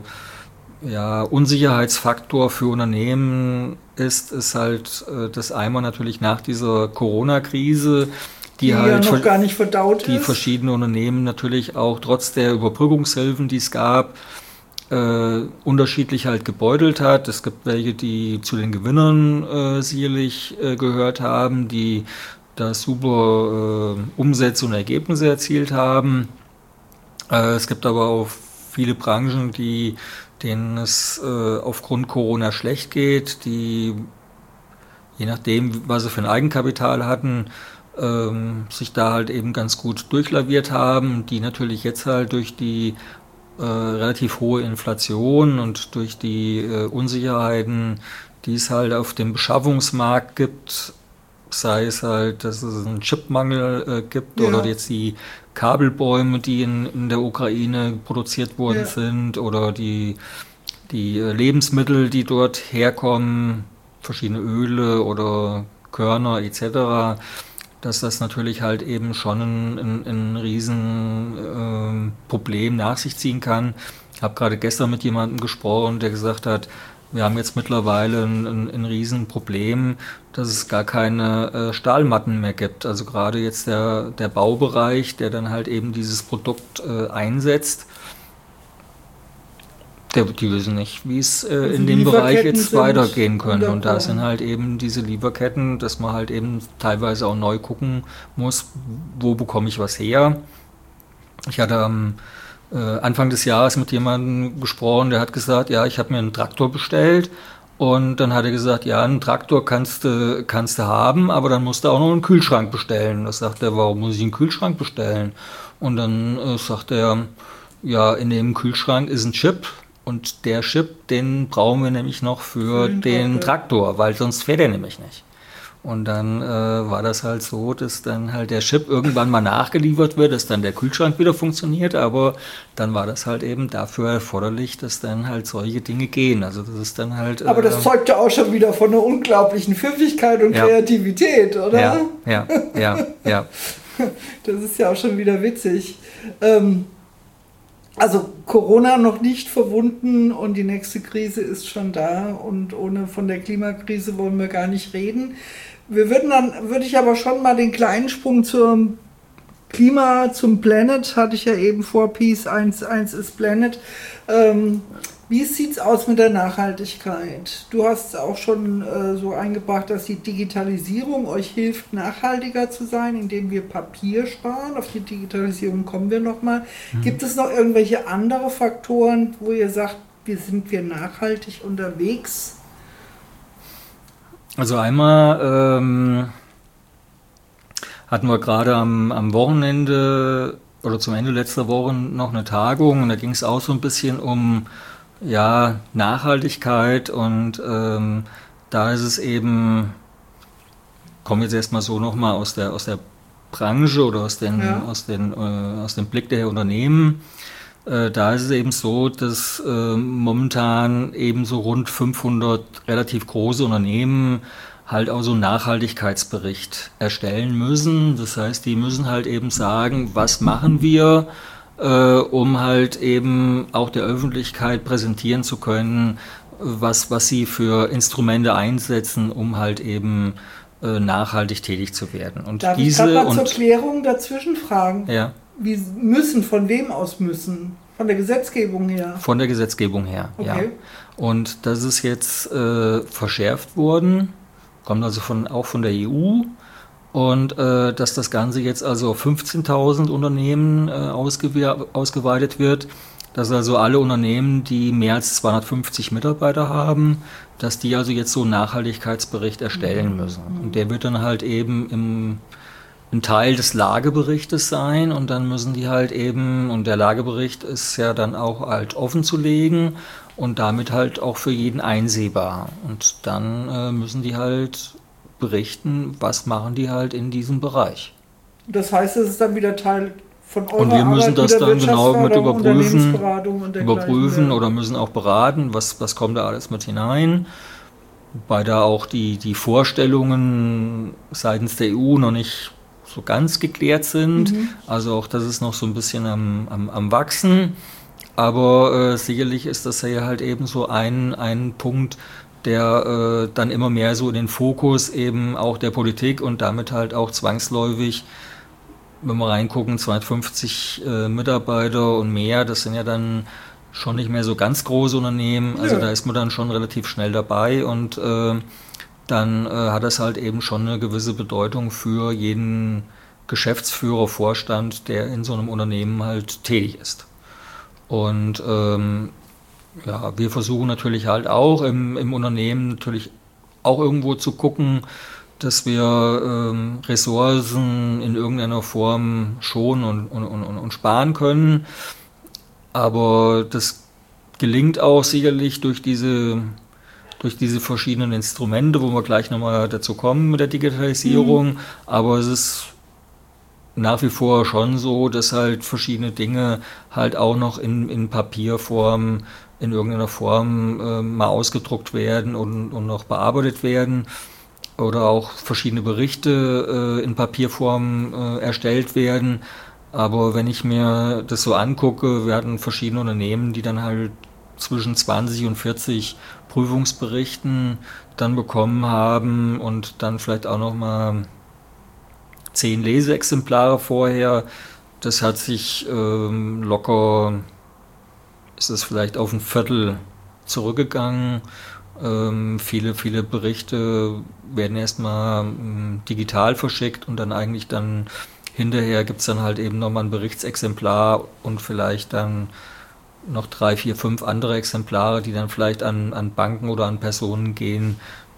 Unsicherheitsfaktor für Unternehmen ist halt das einmal natürlich nach dieser Corona-Krise, die halt ja noch gar nicht verdaut die ist. Verschiedene Unternehmen natürlich auch trotz der Überbrückungshilfen, die es gab, unterschiedlich halt gebeutelt hat. Es gibt welche, die zu den Gewinnern sicherlich gehört haben, die da super Umsätze und Ergebnisse erzielt haben. Es gibt aber auch viele Branchen, denen es aufgrund Corona schlecht geht, die je nachdem, was sie für ein Eigenkapital hatten, sich da halt eben ganz gut durchlaviert haben, die natürlich jetzt halt durch die relativ hohe Inflation und durch die Unsicherheiten, die es halt auf dem Beschaffungsmarkt gibt, sei es halt, dass es einen Chipmangel gibt oder jetzt die Kabelbäume, die in der Ukraine produziert worden sind, oder die Lebensmittel, die dort herkommen, verschiedene Öle oder Körner etc., dass das natürlich halt eben schon ein riesen Problem nach sich ziehen kann. Ich habe gerade gestern mit jemandem gesprochen, der gesagt hat, wir haben jetzt mittlerweile ein Riesenproblem, dass es gar keine Stahlmatten mehr gibt. Also gerade jetzt der Baubereich, der dann halt eben dieses Produkt einsetzt, die wissen nicht, wie es in dem Bereich jetzt weitergehen könnte. Und da sind halt eben diese Lieferketten, dass man halt eben teilweise auch neu gucken muss, wo bekomme ich was her. Ich hatte am Anfang des Jahres mit jemandem gesprochen, der hat gesagt, ja, ich habe mir einen Traktor bestellt, und dann hat er gesagt, ja, einen Traktor kannst du haben, aber dann musst du auch noch einen Kühlschrank bestellen. Da sagt er, warum muss ich einen Kühlschrank bestellen? Und dann sagt er, ja, in dem Kühlschrank ist ein Chip, Und der Chip, den brauchen wir nämlich noch für den Traktor, weil sonst fährt er nämlich nicht. Und dann war das halt so, dass dann halt der Chip irgendwann mal nachgeliefert wird, dass dann der Kühlschrank wieder funktioniert, aber dann war das halt eben dafür erforderlich, dass dann halt solche Dinge gehen. Also das ist dann halt... Aber das zeugt ja auch schon wieder von einer unglaublichen Pfiffigkeit und Kreativität, oder? Ja. Das ist ja auch schon wieder witzig. Also Corona noch nicht verwunden und die nächste Krise ist schon da und von der Klimakrise wollen wir gar nicht reden. Würde ich aber schon mal den kleinen Sprung zum Klima, zum Planet, hatte ich ja eben vor, Peace 1 ist Planet. Wie sieht es aus mit der Nachhaltigkeit? Du hast auch schon so eingebracht, dass die Digitalisierung euch hilft, nachhaltiger zu sein, indem wir Papier sparen. Auf die Digitalisierung kommen wir nochmal. Gibt es noch irgendwelche andere Faktoren, wo ihr sagt, sind wir nachhaltig unterwegs? Also einmal hatten wir gerade am Wochenende oder zum Ende letzter Woche noch eine Tagung und da ging es auch so ein bisschen um Nachhaltigkeit und da ist es eben, kommen jetzt erstmal so nochmal aus der Branche oder aus dem Blick der Unternehmen. Da ist es eben so, dass momentan eben so rund 500 relativ große Unternehmen halt auch so einen Nachhaltigkeitsbericht erstellen müssen. Das heißt, die müssen halt eben sagen, was machen wir, um halt eben auch der Öffentlichkeit präsentieren zu können, was sie für Instrumente einsetzen, um halt eben nachhaltig tätig zu werden. Und darf ich gerade mal zur Klärung dazwischen fragen? Ja. Wie müssen, von wem aus müssen? Von der Gesetzgebung her? Von der Gesetzgebung her, okay. Ja. Und das ist jetzt verschärft worden, kommt also auch von der EU. Und dass das Ganze jetzt also auf 15.000 Unternehmen ausgeweitet wird, dass also alle Unternehmen, die mehr als 250 Mitarbeiter haben, dass die also jetzt so einen Nachhaltigkeitsbericht erstellen müssen. Und der wird dann halt eben ein Teil des Lageberichtes sein und dann müssen die halt eben, und der Lagebericht ist ja dann auch halt offen zu legen und damit halt auch für jeden einsehbar. Und dann müssen die halt berichten, was machen die halt in diesem Bereich. Das heißt, es ist dann wieder Teil von eurer Und wir müssen Arbeit, das dann genau mit überprüfen oder müssen auch beraten, was kommt da alles mit hinein. Wobei da auch die Vorstellungen seitens der EU noch nicht so ganz geklärt sind. Also auch das ist noch so ein bisschen am Wachsen. Aber sicherlich ist das ja halt eben so ein Punkt, der dann immer mehr so in den Fokus eben auch der Politik und damit halt auch zwangsläufig, wenn wir reingucken, 250 Mitarbeiter und mehr, das sind ja dann schon nicht mehr so ganz große Unternehmen, also da ist man dann schon relativ schnell dabei und dann hat das halt eben schon eine gewisse Bedeutung für jeden Geschäftsführer, Vorstand, der in so einem Unternehmen halt tätig ist. Und wir versuchen natürlich halt auch im Unternehmen natürlich auch irgendwo zu gucken, dass wir Ressourcen in irgendeiner Form schonen und sparen können. Aber das gelingt auch sicherlich durch diese verschiedenen Instrumente, wo wir gleich nochmal dazu kommen mit der Digitalisierung. Aber es ist nach wie vor schon so, dass halt verschiedene Dinge halt auch noch in Papierform, in irgendeiner Form mal ausgedruckt werden und noch bearbeitet werden. Oder auch verschiedene Berichte in Papierform erstellt werden. Aber wenn ich mir das so angucke, wir hatten verschiedene Unternehmen, die dann halt zwischen 20 und 40 Prüfungsberichten dann bekommen haben und dann vielleicht auch noch mal 10 Leseexemplare vorher. Das hat sich locker, ist es vielleicht auf ein Viertel zurückgegangen. Viele Berichte werden erstmal digital verschickt und dann eigentlich dann hinterher gibt es dann halt eben nochmal ein Berichtsexemplar und vielleicht dann noch 3, 4, 5 andere Exemplare, die dann vielleicht an Banken oder an Personen gehen,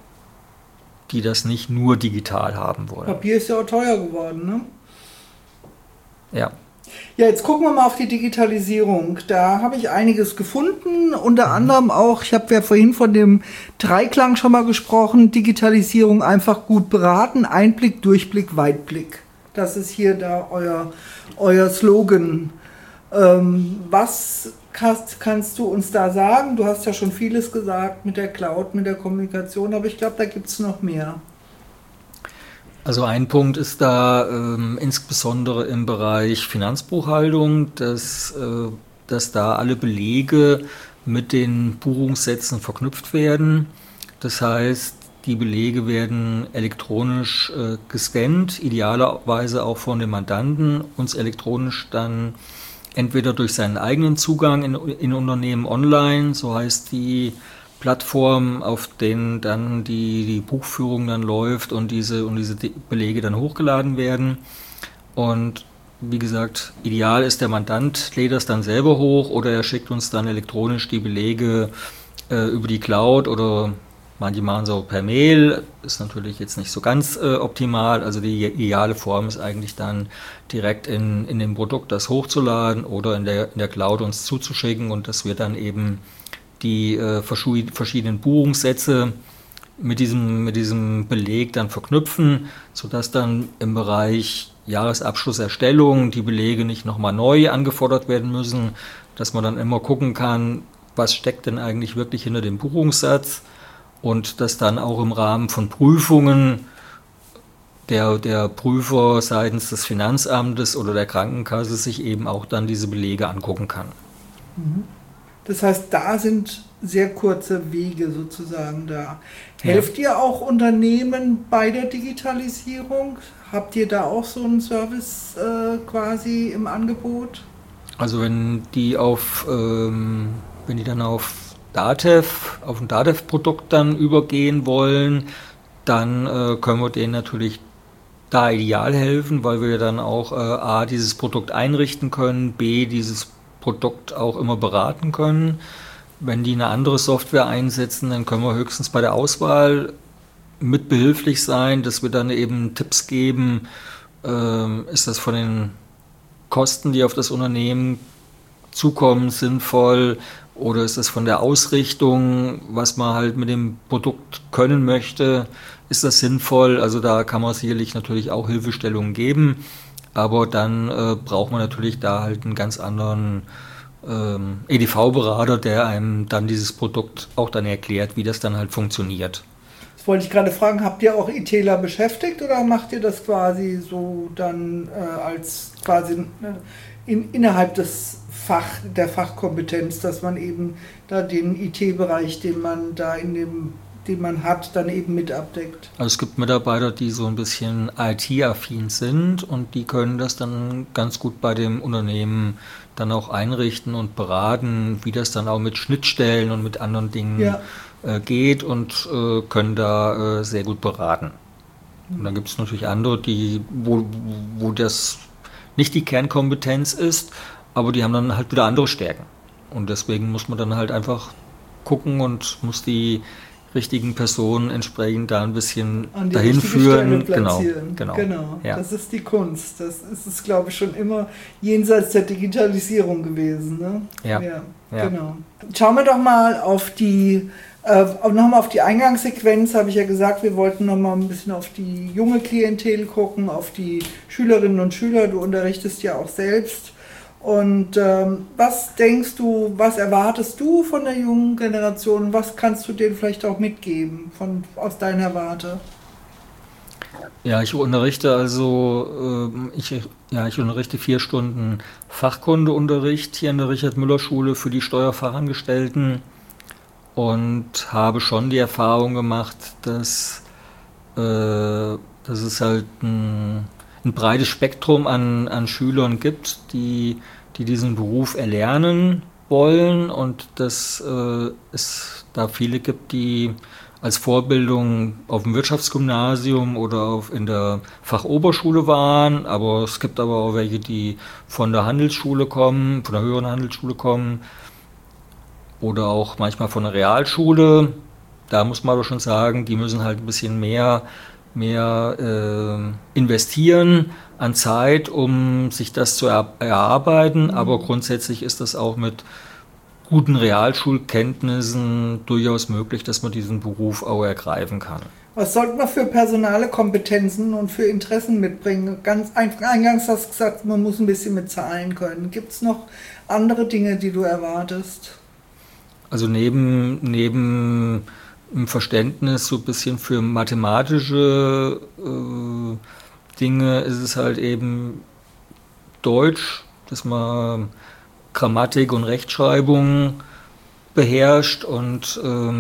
die das nicht nur digital haben wollen. Papier ist ja auch teuer geworden, ne? Ja. Ja, jetzt gucken wir mal auf die Digitalisierung. Da habe ich einiges gefunden, unter anderem auch, ich habe ja vorhin von dem Dreiklang schon mal gesprochen, Digitalisierung einfach gut beraten, Einblick, Durchblick, Weitblick. Das ist hier da euer Slogan. Was kannst du uns da sagen? Du hast ja schon vieles gesagt mit der Cloud, mit der Kommunikation, aber ich glaube, da gibt es noch mehr. Also ein Punkt ist da insbesondere im Bereich Finanzbuchhaltung, dass da alle Belege mit den Buchungssätzen verknüpft werden. Das heißt, die Belege werden elektronisch gescannt, idealerweise auch von dem Mandanten, uns elektronisch dann entweder durch seinen eigenen Zugang in Unternehmen online, so heißt die Plattform, auf denen dann die Buchführung dann läuft und diese Belege dann hochgeladen werden. Und wie gesagt, ideal ist, der Mandant lädt das dann selber hoch oder er schickt uns dann elektronisch die Belege über die Cloud oder manche machen es auch per Mail. Ist natürlich jetzt nicht so ganz optimal. Also die ideale Form ist eigentlich dann direkt in dem Produkt das hochzuladen oder in der Cloud uns zuzuschicken und dass wir dann eben die verschiedenen Buchungssätze mit diesem Beleg dann verknüpfen, sodass dann im Bereich Jahresabschlusserstellung die Belege nicht nochmal neu angefordert werden müssen, dass man dann immer gucken kann, was steckt denn eigentlich wirklich hinter dem Buchungssatz und dass dann auch im Rahmen von Prüfungen der Prüfer seitens des Finanzamtes oder der Krankenkasse sich eben auch dann diese Belege angucken kann. Mhm. Das heißt, da sind sehr kurze Wege sozusagen da. Helft ihr auch Unternehmen bei der Digitalisierung? Habt ihr da auch so einen Service quasi im Angebot? Also wenn die dann auf ein DATEV-Produkt dann übergehen wollen, dann können wir denen natürlich da ideal helfen, weil wir dann auch A, dieses Produkt einrichten können, B, dieses Produkt auch immer beraten können. Wenn die eine andere Software einsetzen, dann können wir höchstens bei der Auswahl mit behilflich sein, dass wir dann eben Tipps geben, ist das von den Kosten, die auf das Unternehmen zukommen, sinnvoll oder ist das von der Ausrichtung, was man halt mit dem Produkt können möchte, ist das sinnvoll? Also da kann man sicherlich natürlich auch Hilfestellungen geben. Aber dann braucht man natürlich da halt einen ganz anderen EDV-Berater, der einem dann dieses Produkt auch dann erklärt, wie das dann halt funktioniert. Das wollte ich gerade fragen, habt ihr auch ITler beschäftigt oder macht ihr das quasi so dann als quasi innerhalb der Fachkompetenz, dass man eben da den IT-Bereich, den man hat, dann eben mit abdeckt? Also es gibt Mitarbeiter, die so ein bisschen IT-affin sind und die können das dann ganz gut bei dem Unternehmen dann auch einrichten und beraten, wie das dann auch mit Schnittstellen und mit anderen Dingen geht und können da sehr gut beraten. Und dann gibt es natürlich andere, wo das nicht die Kernkompetenz ist, aber die haben dann halt wieder andere Stärken. Und deswegen muss man dann halt einfach gucken und muss die richtigen Personen entsprechend da ein bisschen dahin führen. Genau. Ja. Das ist die Kunst. Das ist es, glaube ich, schon immer jenseits der Digitalisierung gewesen. Ne? Ja. Genau. Schauen wir doch mal auf die Eingangssequenz, habe ich ja gesagt, wir wollten noch mal ein bisschen auf die junge Klientel gucken, auf die Schülerinnen und Schüler. Du unterrichtest ja auch selbst. Und was denkst du, was erwartest du von der jungen Generation? Was kannst du denen vielleicht auch mitgeben aus deiner Warte? Ja, ich unterrichte ich unterrichte 4 Stunden Fachkundeunterricht hier in der Richard-Müller-Schule für die Steuerfachangestellten und habe schon die Erfahrung gemacht, dass es halt ein breites Spektrum an Schülern gibt, die diesen Beruf erlernen wollen und dass es da viele gibt, die als Vorbildung auf dem Wirtschaftsgymnasium oder in der Fachoberschule waren, aber es gibt aber auch welche, die von der Handelsschule kommen, von der höheren Handelsschule kommen oder auch manchmal von der Realschule. Da muss man aber schon sagen, die müssen halt ein bisschen mehr investieren an Zeit, um sich das zu erarbeiten, aber grundsätzlich ist das auch mit guten Realschulkenntnissen durchaus möglich, dass man diesen Beruf auch ergreifen kann. Was sollte man für personale Kompetenzen und für Interessen mitbringen? Ganz eingangs hast du gesagt, man muss ein bisschen mit Zahlen können. Gibt es noch andere Dinge, die du erwartest? Also neben im Verständnis so ein bisschen für mathematische Dinge ist es halt eben Deutsch, dass man Grammatik und Rechtschreibung beherrscht und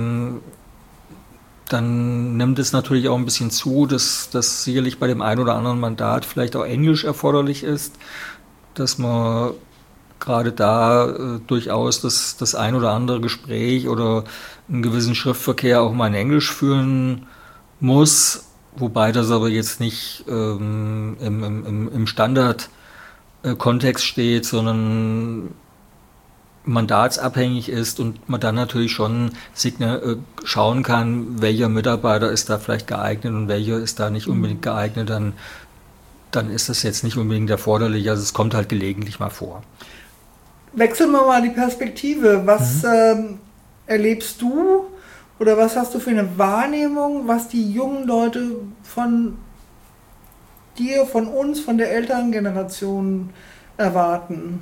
dann nimmt es natürlich auch ein bisschen zu, dass sicherlich bei dem einen oder anderen Mandat vielleicht auch Englisch erforderlich ist, dass man gerade da durchaus das ein oder andere Gespräch oder einen gewissen Schriftverkehr auch mal in Englisch führen muss, wobei das aber jetzt nicht im Standardkontext steht, sondern mandatsabhängig ist und man dann natürlich schon schauen kann, welcher Mitarbeiter ist da vielleicht geeignet und welcher ist da nicht unbedingt geeignet, dann ist das jetzt nicht unbedingt erforderlich, also es kommt halt gelegentlich mal vor. Wechseln wir mal die Perspektive. Was erlebst du oder was hast du für eine Wahrnehmung, was die jungen Leute von dir, von uns, von der älteren Generation erwarten?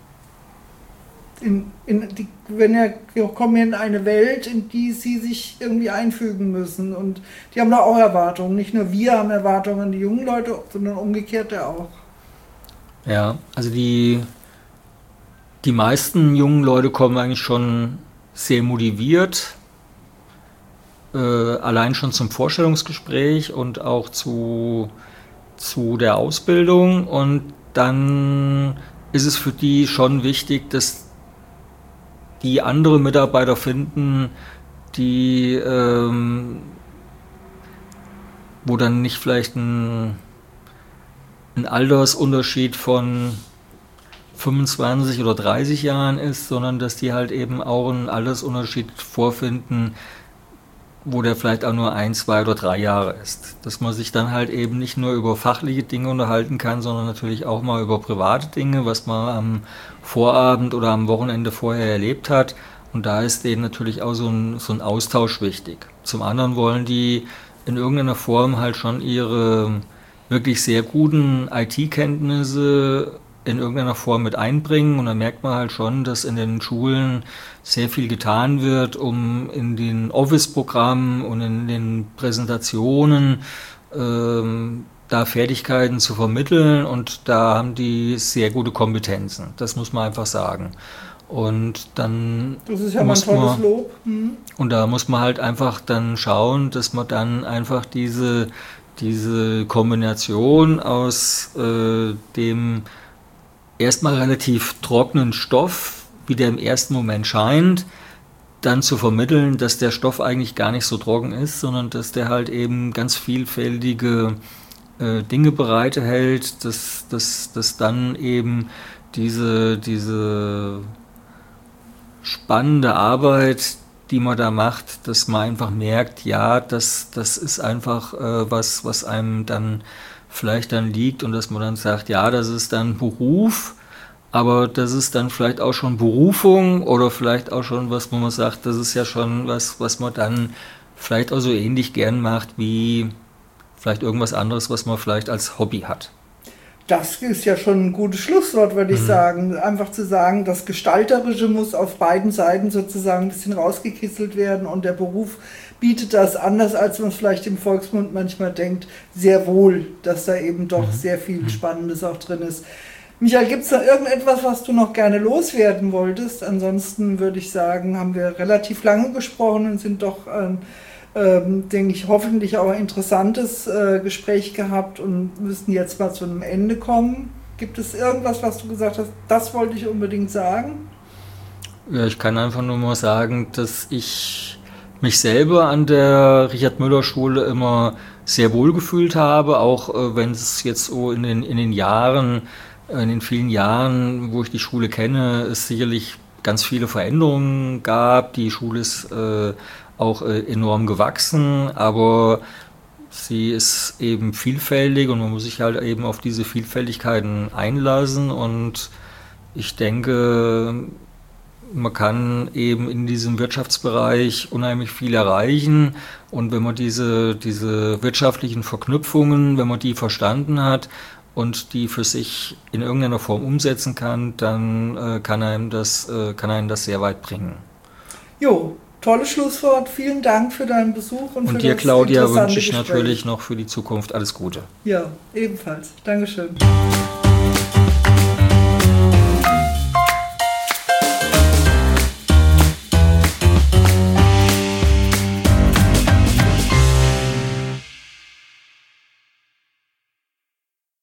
Wir kommen in eine Welt, in die sie sich irgendwie einfügen müssen und die haben da auch Erwartungen. Nicht nur wir haben Erwartungen an die jungen Leute, sondern umgekehrt ja auch. Ja, also die meisten jungen Leute kommen eigentlich schon sehr motiviert, allein schon zum Vorstellungsgespräch und auch zu der Ausbildung, und dann ist es für die schon wichtig, dass die andere Mitarbeiter finden, die wo dann nicht vielleicht ein Altersunterschied von 25 oder 30 Jahren ist, sondern dass die halt eben auch einen Altersunterschied vorfinden, wo der vielleicht auch nur 1, 2 oder 3 Jahre ist. Dass man sich dann halt eben nicht nur über fachliche Dinge unterhalten kann, sondern natürlich auch mal über private Dinge, was man am Vorabend oder am Wochenende vorher erlebt hat. Und da ist denen natürlich auch so ein Austausch wichtig. Zum anderen wollen die in irgendeiner Form halt schon ihre wirklich sehr guten IT-Kenntnisse in irgendeiner Form mit einbringen, und dann merkt man halt schon, dass in den Schulen sehr viel getan wird, um in den Office-Programmen und in den Präsentationen da Fertigkeiten zu vermitteln, und da haben die sehr gute Kompetenzen, das muss man einfach sagen. Und dann das ist ja mal ein tolles Lob. Und da muss man halt einfach dann schauen, dass man dann einfach diese Kombination aus dem erstmal relativ trockenen Stoff, wie der im ersten Moment scheint, dann zu vermitteln, dass der Stoff eigentlich gar nicht so trocken ist, sondern dass der halt eben ganz vielfältige Dinge bereithält, dass dann eben diese spannende Arbeit, die man da macht, dass man einfach merkt, ja, das ist einfach was einem dann vielleicht dann liegt, und dass man dann sagt, ja, das ist dann Beruf, aber das ist dann vielleicht auch schon Berufung oder vielleicht auch schon was, wo man sagt, das ist ja schon was man dann vielleicht auch so ähnlich gern macht wie vielleicht irgendwas anderes, was man vielleicht als Hobby hat. Das ist ja schon ein gutes Schlusswort, würde ich sagen. Einfach zu sagen, das Gestalterische muss auf beiden Seiten sozusagen ein bisschen rausgekitzelt werden, und der Beruf bietet das anders, als man es vielleicht im Volksmund manchmal denkt, sehr wohl, dass da eben doch sehr viel Spannendes auch drin ist. Michael, gibt es da irgendetwas, was du noch gerne loswerden wolltest? Ansonsten würde ich sagen, haben wir relativ lange gesprochen und sind doch denke ich, hoffentlich auch ein interessantes Gespräch gehabt und müssen jetzt mal zu einem Ende kommen. Gibt es irgendwas, was du gesagt hast, das wollte ich unbedingt sagen? Ja, ich kann einfach nur mal sagen, dass ich mich selber an der Richard-Müller-Schule immer sehr wohl gefühlt habe, auch wenn es jetzt so in den vielen Jahren, wo ich die Schule kenne, es sicherlich ganz viele Veränderungen gab. Die Schule ist auch enorm gewachsen, aber Sie ist eben vielfältig und man muss sich halt eben auf diese Vielfältigkeiten einlassen und ich denke, man kann eben in diesem Wirtschaftsbereich unheimlich viel erreichen und wenn man diese wirtschaftlichen Verknüpfungen, wenn man die verstanden hat und die für sich in irgendeiner Form umsetzen kann, dann kann einem das sehr weit bringen. Jo, tolles Schlusswort. Vielen Dank für deinen Besuch und für dir, das Claudia, interessante wünsche ich Gespräch. natürlich noch für die Zukunft alles Gute. Ja, ebenfalls. Dankeschön.